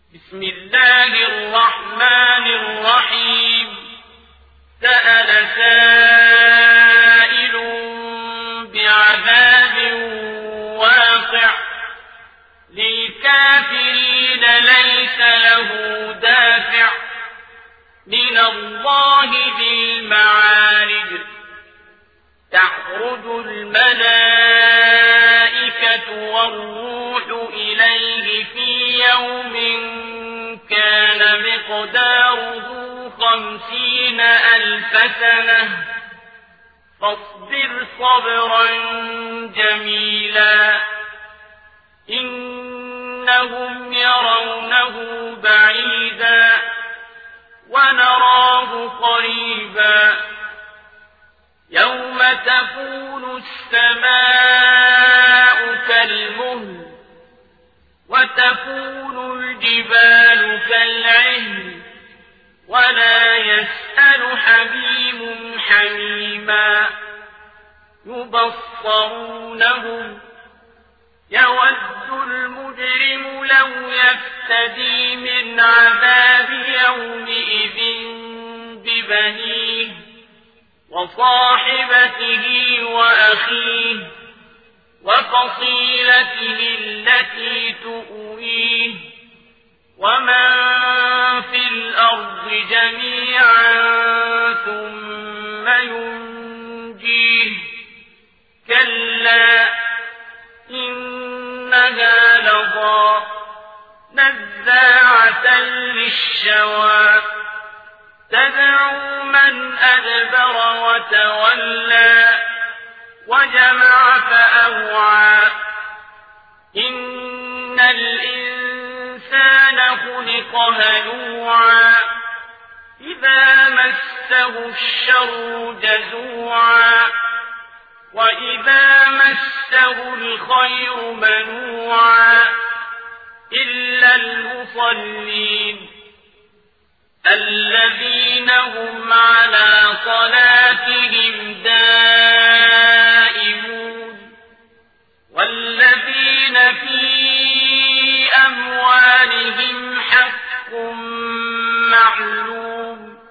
بسم الله الرحمن الرحيم. سأل سائل بعذاب واقع للكافرين ليس له دافع من الله ذي المعارج. تعرج الملائكة والروح إليه في يوم كان مقداره 50,000 سنة فاصبر صبرا جميلا إنهم يرونه بعيدا ونراه قريبا يوم تكون السماء كالمهل وتكون الجبال كالعهن ولا يسأل حميم حميما يبصرونهم يود المجرم لو يفتدي من عذاب يومئذ ببنيه وصاحبته وأخيه وفصيلته التي تؤويه ومن في الأرض جميعا ثم ينجيه كلا إنها لظى نزاعة للشوى تدعو من أدبر وتولى وجمع فأوعى إن الإنسان خلق هلوعا إذا مسه الشر جزوعا وإذا مسه الخير منوعا إلا المصلين الذين هم على صلاتهم دائمون والذين في أموالهم حق معلوم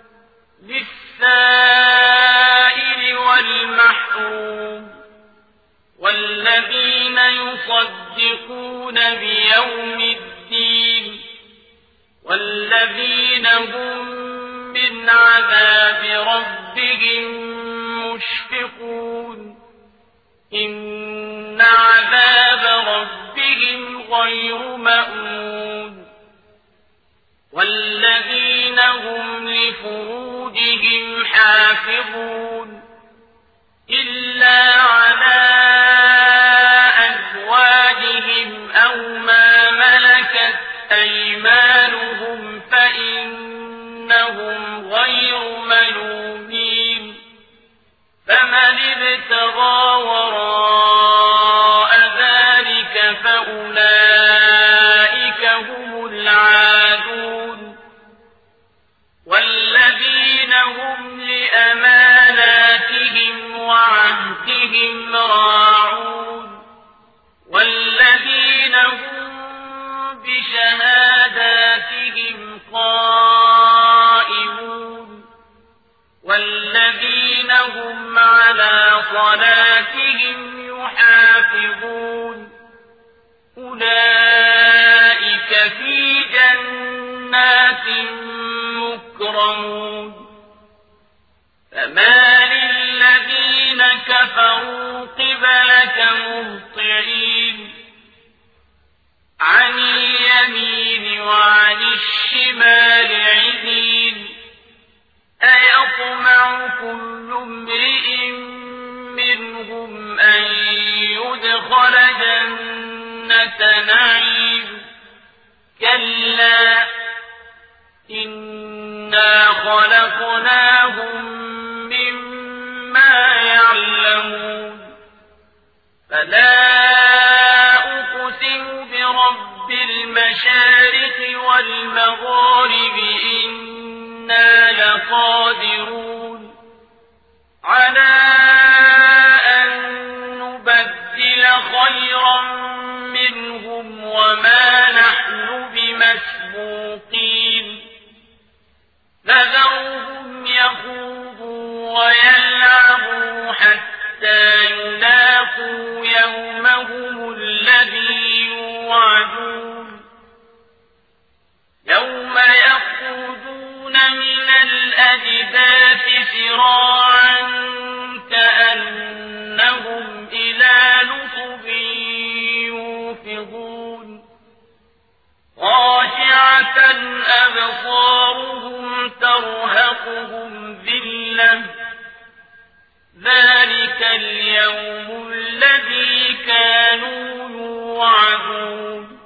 للسائل والمحروم والذين يصدقون بيوم الدين والذين هم من عذاب ربهم مشفقون إن عذاب ربهم غير مأمون والذين هم لفروجهم حافظون إلا على أزواجهم أو ما ملكت أيمانهم فإنهم غير ملومين فمن ابتغى وراء ذلك فأولئك هم العادون والذين هم لأماناتهم وعهدهم راعون والذين هم بشهاداتهم قائمون والذين هم على صلاتهم يحافظون أولئك في جنات مكرمون فما للذين كفروا قبلك مهطعين عن اليمين وعن الشمال عزين أيطمع كل امرئ منهم أن يدخل جنة نعيم كلا إنا خلقناهم مما يعلمون فلا أقسم برب المشارق والمغارب إنا لقادرون على أن خيرا منهم وما نحن بمسبوقين فذرهم يخوضوا ويلعبوا حتى يلاقوا يومهم الذي يوعدون يوم يخرجون من الأجداث سراعا كأنهم إلى نصب يوفضون خاشعة أبصارهم ترهقهم ذلة ذلك اليوم الذي كانوا يوعدون